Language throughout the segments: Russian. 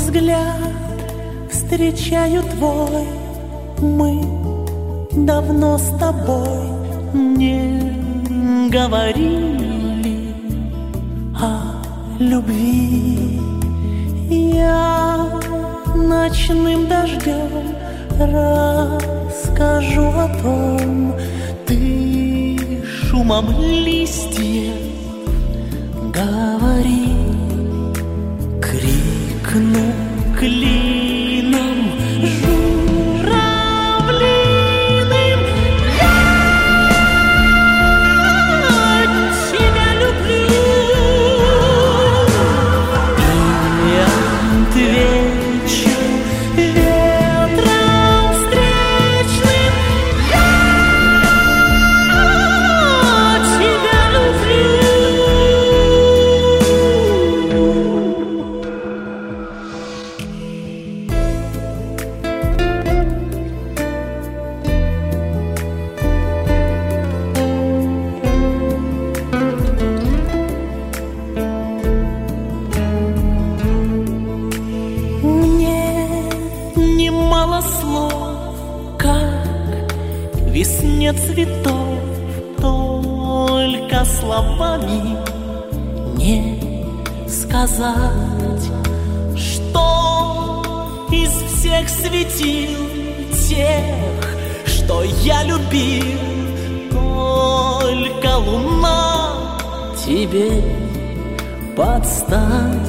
взгляд встречаю твой. Мы давно с тобой не говорили о любви. Я ночным дождем расскажу о том, ты шумом листьев говори. Крикну клином журавлиным: я тебя люблю. И отвечу ветром встречным: я тебя люблю. Немало слов, как весне цветов, только словами не сказать, что из всех светил тех, что я любил, только луна тебе подстать.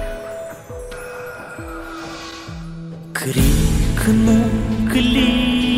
Крикну клин